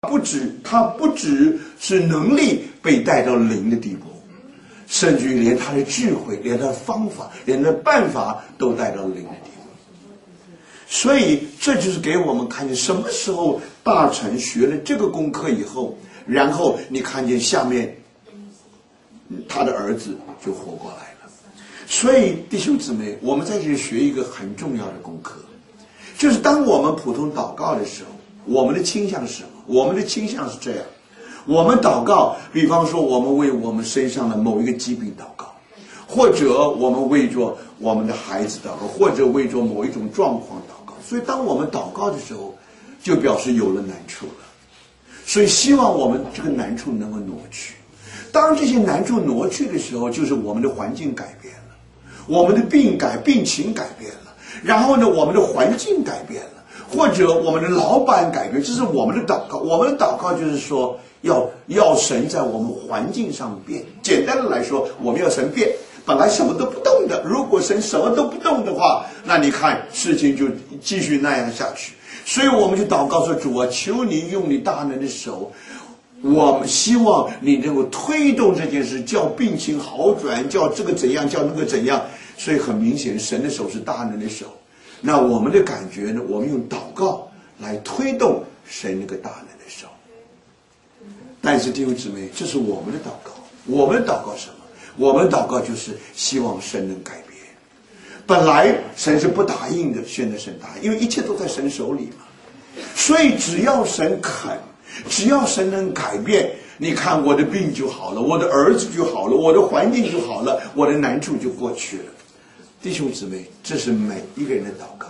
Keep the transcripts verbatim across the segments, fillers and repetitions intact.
不止他不只是能力被带到零的地步，甚至于连他的智慧、连他的方法、连他的办法都带到零的地步。所以这就是给我们看见，什么时候大臣学了这个功课以后，然后你看见下面他的儿子就活过来了。所以弟兄姊妹，我们在这里学一个很重要的功课，就是当我们普通祷告的时候，我们的倾向是什么？我们的倾向是这样，我们祷告，比方说我们为我们身上的某一个疾病祷告，或者我们为着我们的孩子祷告，或者为着某一种状况祷告。所以当我们祷告的时候，就表示有了难处了。所以希望我们这个难处能够挪去。当这些难处挪去的时候，就是我们的环境改变了，我们的病改病情改变了，然后呢，我们的环境改变了，或者我们的老板改变，这是我们的祷告。我们的祷告就是说，要要神在我们环境上变。简单的来说，我们要神变。本来什么都不动的，如果神什么都不动的话，那你看事情就继续那样下去。所以我们就祷告说，主啊，求你用你大能的手，我们希望你能够推动这件事，叫病情好转，叫这个怎样，叫那个怎样。所以很明显，神的手是大能的手。那我们的感觉呢？我们用祷告来推动神那个大能的手。但是弟兄姊妹，这是我们的祷告。我们的祷告什么？我们的祷告就是希望神能改变。本来神是不答应的，现在神答应，因为一切都在神手里嘛。所以只要神肯，只要神能改变，你看我的病就好了，我的儿子就好了，我的环境就好了，我的难处就过去了。弟兄姊妹，这是每一个人的祷告。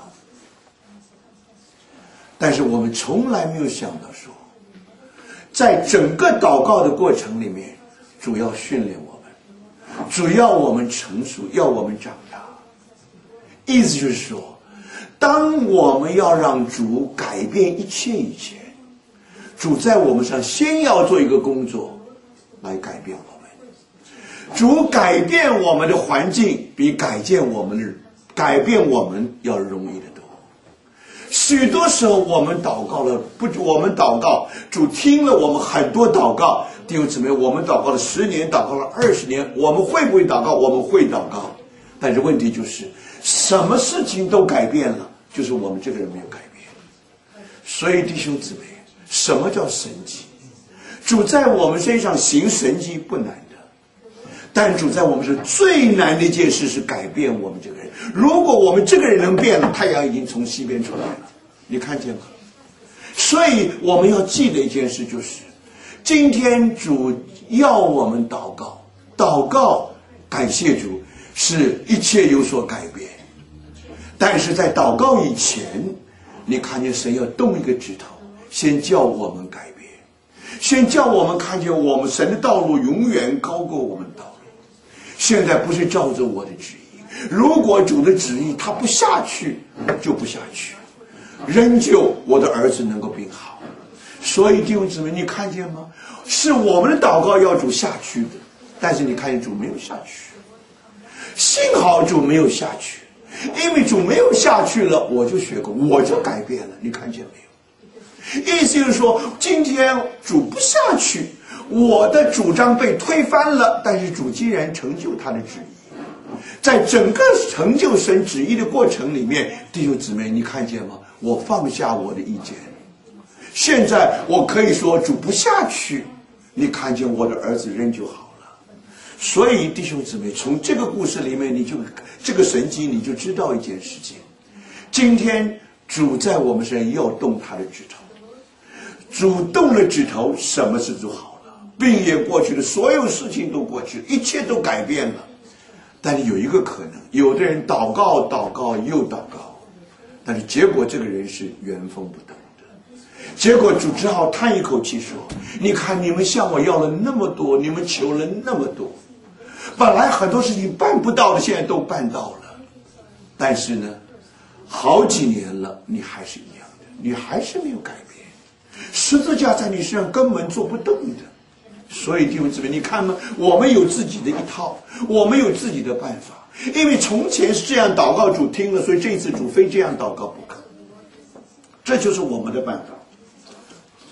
但是我们从来没有想到说，在整个祷告的过程里面，主要训练我们，主要我们成熟，要我们长大。意思就是说，当我们要让主改变一切以前，主在我们上先要做一个工作来改变我们。主改变我们的环境，比改变我们的改变我们要容易得多。许多时候我们祷告了，不，我们祷告，主听了我们很多祷告。弟兄姊妹，我们祷告了十年，祷告了二十年，我们会不会祷告？我们会祷告。但是问题就是，什么事情都改变了，就是我们这个人没有改变。所以弟兄姊妹，什么叫神迹？主在我们身上行神迹不难的，但主在我们身上最难的一件事是改变我们这个人。如果我们这个人能变了，太阳已经从西边出来了，你看见吗？所以我们要记得一件事，就是今天主要我们祷告，祷告感谢主，是一切有所改变。但是在祷告以前，你看见神要动一个指头，先叫我们改变，先叫我们看见我们神的道路永远高过我们的道路。现在不是照着我的旨意，如果主的旨意他不下去，就不下去，仍旧我的儿子能够病好。所以弟兄姊妹，你看见吗？是我们的祷告要主下去的，但是你看见主没有下去。幸好主没有下去，因为主没有下去了，我就学过，我就改变了。你看见没有？意思就是说，今天主不下去，我的主张被推翻了，但是主既然成就他的旨意，在整个成就神旨意的过程里面，弟兄姊妹，你看见吗？我放下我的意见，现在我可以说主不下去，你看见我的儿子仍旧好了。所以弟兄姊妹，从这个故事里面，你就这个神迹，你就知道一件事情：今天主在我们身上要动他的指头，主动了指头，什么事就好了，病也过去了，所有事情都过去了，一切都改变了。但是有一个可能，有的人祷告祷告又祷告，但是结果这个人是原封不动的。结果主只好叹一口气说：你看你们向我要了那么多，你们求了那么多，本来很多事情办不到的，现在都办到了，但是呢，好几年了，你还是一样的，你还是没有改变，十字架在你身上根本做不动的。所以弟兄姊妹，你看吗？我们有自己的一套，我们有自己的办法，因为从前是这样祷告，主听了，所以这一次主非这样祷告不可。这就是我们的办法。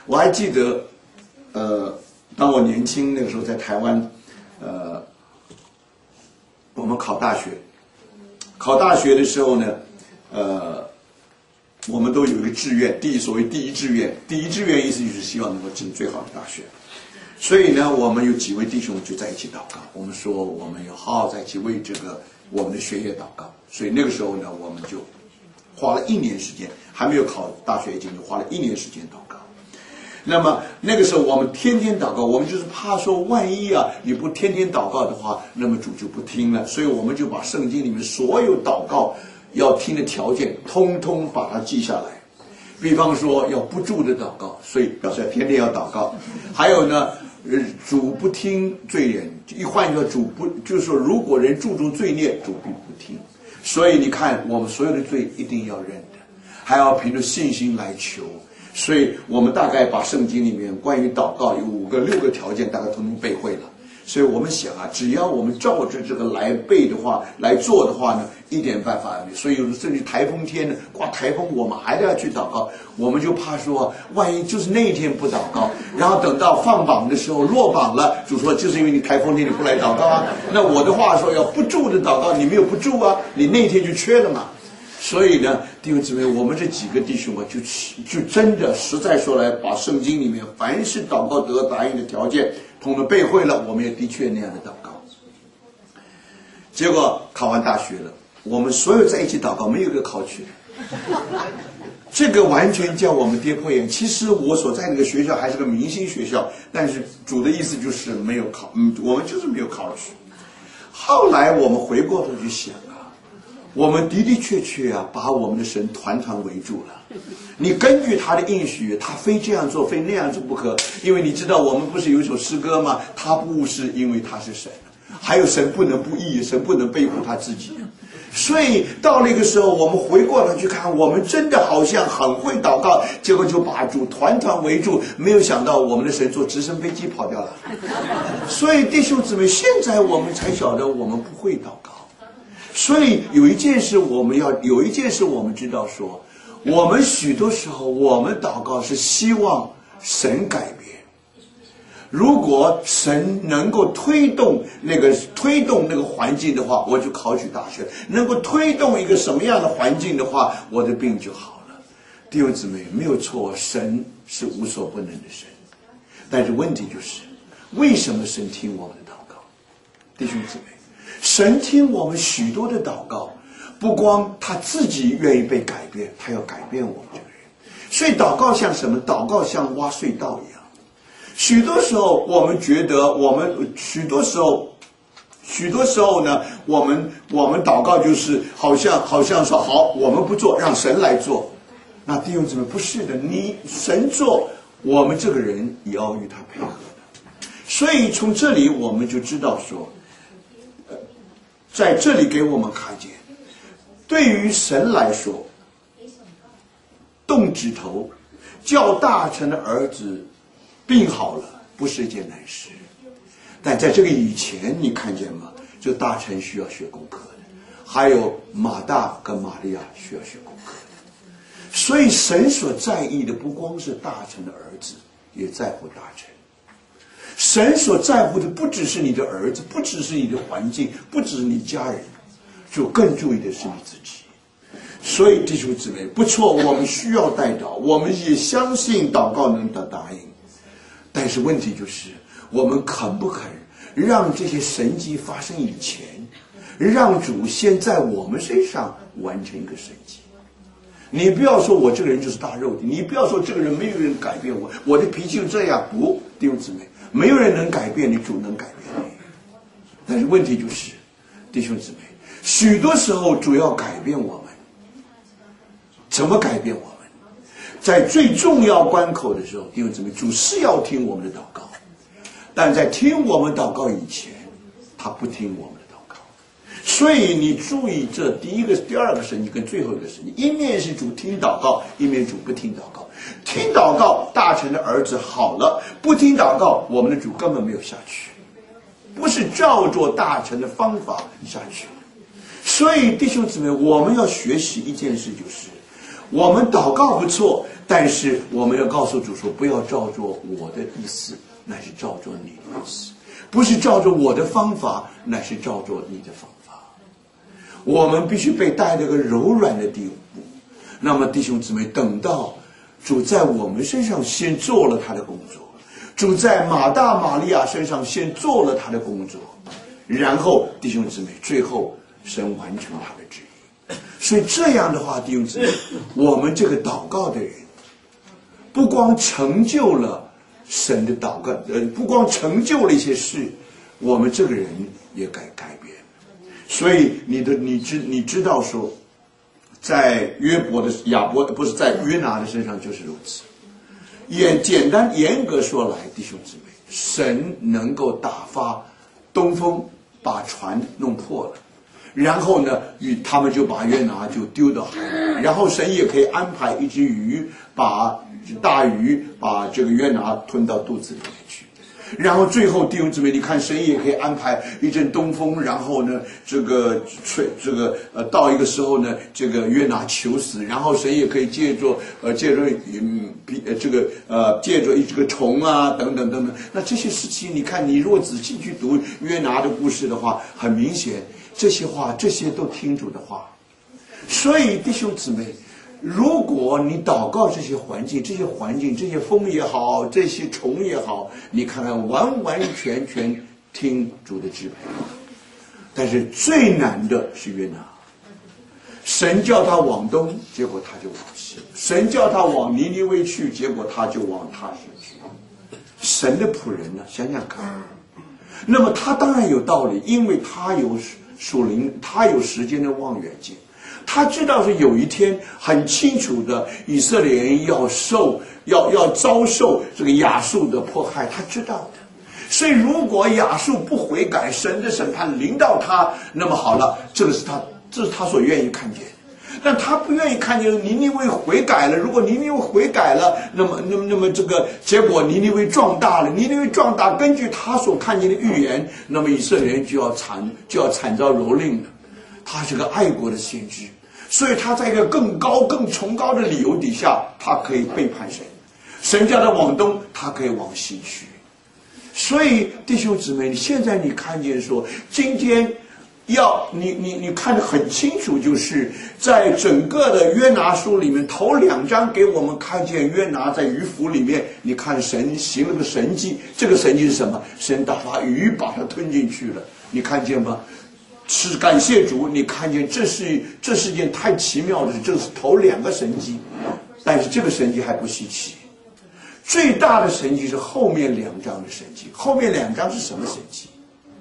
我还记得，呃，当我年轻那个时候在台湾，呃，我们考大学，考大学的时候呢，呃，我们都有一个志愿，第一所谓第一志愿，第一志愿意思就是希望能够进最好的大学。所以呢，我们有几位弟兄就在一起祷告，我们说我们要好好在一起为这个我们的学业祷告。所以那个时候呢，我们就花了一年时间，还没有考大学以前就花了一年时间祷告。那么那个时候我们天天祷告，我们就是怕说万一啊你不天天祷告的话，那么主就不听了，所以我们就把圣经里面所有祷告要听的条件通通把它记下来。比方说要不住的祷告，所以表示天天要祷告。还有呢，主不听罪人，一换句话，主不就是说，如果人注重罪孽，主并不听。所以你看，我们所有的罪一定要认的，还要凭着信心来求。所以我们大概把圣经里面关于祷告有五个、六个条件，大概统统背会了。所以我们想啊，只要我们照着这个来背的话，来做的话呢，一点办法也没有。所以有的甚至台风天呢，刮台风，我们还要去祷告，我们就怕说，万一就是那一天不祷告，然后等到放榜的时候落榜了，主说就是因为你台风天你不来祷告啊。那我的话说要不住的祷告，你没有不住啊，你那天就缺了嘛。所以呢，弟兄姊妹，我们这几个弟兄啊，就就真的实在说来，把圣经里面凡是祷告得答应的条件统统背会了，我们也的确那样的祷告。结果考完大学了，我们所有在一起祷告，没有一个考取。这个完全叫我们跌破眼。其实我所在那个学校还是个明星学校，但是主的意思就是没有考，嗯，我们就是没有考取。后来我们回过头去想啊，我们的的确确啊，把我们的神团团围住了。你根据他的应许，他非这样做，非那样做不可。因为你知道，我们不是有一首诗歌吗？他不是因为他是神，还有神不能不义，神不能背负他自己。所以到那个时候，我们回过头去看，我们真的好像很会祷告，结果就把主团团围住。没有想到我们的神坐直升飞机跑掉了。所以弟兄姊妹，现在我们才晓得我们不会祷告。所以有一件事我们要有一件事我们知道说，我们许多时候我们祷告是希望神改变。如果神能够推动那个推动那个环境的话，我就考取大学；能够推动一个什么样的环境的话，我的病就好了。弟兄姊妹，没有错，神是无所不能的神，但是问题就是，为什么神听我们的祷告？弟兄姊妹，神听我们许多的祷告，不光他自己愿意被改变，他要改变我们这个人。所以祷告像什么？祷告像挖隧道一样。许多时候我们觉得我们许多时候许多时候呢，我们我们祷告就是好像好像说好，我们不做，让神来做。那弟兄姊妹，不是的，你神做，我们这个人也要与他配合的。所以从这里我们就知道说，呃，在这里给我们看见，对于神来说，动指头叫大臣的儿子病好了，不是一件难事。但在这个以前，你看见吗？这大臣需要学功课的，还有马大跟玛利亚需要学功课的。所以神所在意的不光是大臣的儿子，也在乎大臣。神所在乎的不只是你的儿子，不只是你的环境，不只是你家人，就更注意的是你自己。所以弟兄姊妹，不错，我们需要代祷，我们也相信祷告能得答应。但是问题就是，我们肯不肯让这些神迹发生以前，让主先在我们身上完成一个神迹。你不要说我这个人就是大肉体，你不要说这个人没有人改变我，我的脾气就这样。不，弟兄姊妹，没有人能改变你，主能改变你。但是问题就是，弟兄姊妹，许多时候主要改变我们。怎么改变我们？在最重要关口的时候，弟兄姊妹，主是要听我们的祷告，但在听我们祷告以前，他不听我们的祷告。所以你注意这第一个、第二个神迹跟最后一个神迹，一面是主听祷告，一面主不听祷告。听祷告，大臣的儿子好了；不听祷告，我们的主根本没有下去，不是照着大臣的方法下去。所以弟兄姊妹，我们要学习一件事，就是我们祷告不错， 但是我们要告诉主说，不要照着我的意思，乃是照着你的意思；不是照着我的方法，乃是照着你的方法。我们必须被带到一个柔软的地步。那么弟兄姊妹，等到主在我们身上先做了他的工作，主在马大马利亚身上先做了他的工作，然后弟兄姊妹，最后神完成他的旨意。所以这样的话，弟兄姊妹，我们这个祷告的人，不光成就了神的祷告，呃，不光成就了一些事，我们这个人也该改变。所以你的你知你知道说，在约伯的亚伯不是在约拿的身上就是如此。也简单严格说来，弟兄姊妹，神能够打发东风把船弄破了，然后呢，与他们就把约拿就丢到海里，然后神也可以安排一只鱼把大鱼把这个约拿吞到肚子里面去。然后最后弟兄姊妹，你看神也可以安排一阵东风，然后呢，这个吹这个呃到一个时候呢，这个约拿求死，然后神也可以借着呃借着嗯比呃这个呃借着一这个虫啊等等等等。那这些事情，你看你如果仔细去读约拿的故事的话，很明显这些话这些都听主的话。所以弟兄姊妹，如果你祷告这些环境，这些环境，这些风也好，这些虫也好，你看看完完全全听主的支配。但是最难的是约拿，神叫他往东，结果他就往西；神叫他往尼尼微去，结果他就往他西去。神的仆人呢，想想看，那么他当然有道理，因为他有属灵，他有时间的望远镜。他知道是有一天很清楚的，以色列人要受要要遭受这个亚述的迫害，他知道的。所以如果亚述不悔改，神的审判临到他，那么好了，这个是他这是他所愿意看见。但他不愿意看见尼尼微悔改了。如果尼尼微悔改了，那么那么那么这个结果尼尼微壮大了，尼尼微壮大，根据他所看见的预言，那么以色列人就要惨就要惨遭蹂躏了。他是个爱国的先知。所以他在一个更高更崇高的理由底下，他可以背叛神，神叫他往东，他可以往西去。所以弟兄姊妹，现在你看见说，今天要你你你看得很清楚，就是在整个的约拿书里面，头两章给我们看见约拿在鱼腹里面，你看神行了个神迹，这个神迹是什么？神打发鱼把它吞进去了，你看见吗？是感谢主，你看见这是这是件太奇妙的事，这是头两个神迹，但是这个神迹还不稀奇。最大的神迹是后面两章的神迹。后面两章是什么神迹？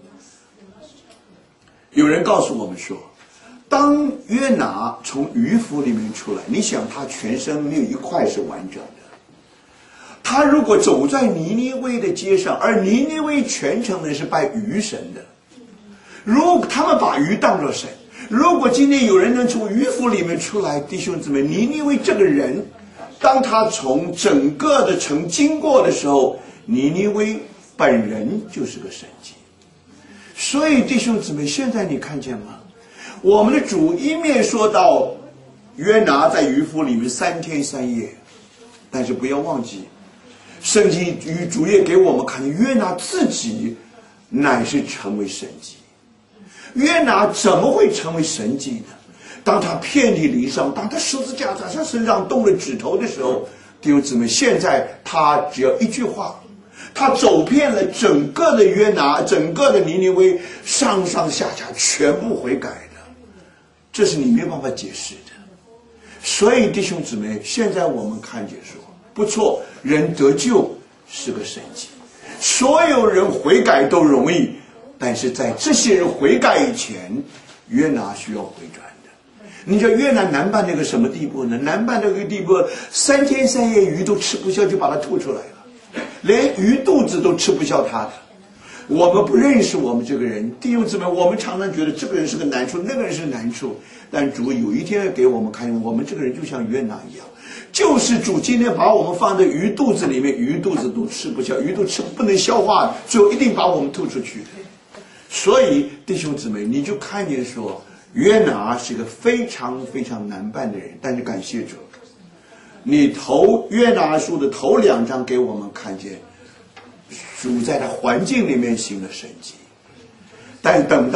有人告诉我们说，当约拿从鱼腹里面出来，你想他全身没有一块是完整的。他如果走在尼尼微的街上，而尼尼微全城人是拜鱼神的，如果他们把鱼当作神，如果今天有人能从鱼腹里面出来，弟兄姊妹，尼尼微这个人，当他从整个的城经过的时候，尼尼微本人就是个神迹。所以弟兄姊妹，现在你看见吗？我们的主一面说到约拿在鱼腹里面三天三夜，但是不要忘记，圣经与主也给我们看见约拿自己乃是成为神迹。约拿怎么会成为神迹呢？当他遍体鳞伤，当他十字架在他身上动了指头的时候，弟兄姊妹，现在他只要一句话，他走遍了整个的约拿，整个的尼尼微，上上下下全部悔改的，这是你没有办法解释的。所以弟兄姊妹，现在我们看见说，不错，人得救是个神迹，所有人悔改都容易，但是在这些人悔改以前，约拿需要回转的。你知道约拿难办到一个什么地步呢？难办到一个地步，三天三夜鱼都吃不消，就把它吐出来了，连鱼肚子都吃不消它的。我们不认识我们这个人，弟兄姊妹，我们常常觉得这个人是个难处，那个人是难处，但主有一天给我们看见，我们这个人就像约拿一样，就是主今天把我们放在鱼肚子里面，鱼肚子都吃不消，鱼都吃不能消化，最后一定把我们吐出去。所以弟兄姊妹，你就看见说，约拿是一个非常非常难办的人，但是感谢主， 你头约拿书的头两章给我们看见主在的环境里面行了神迹，但等到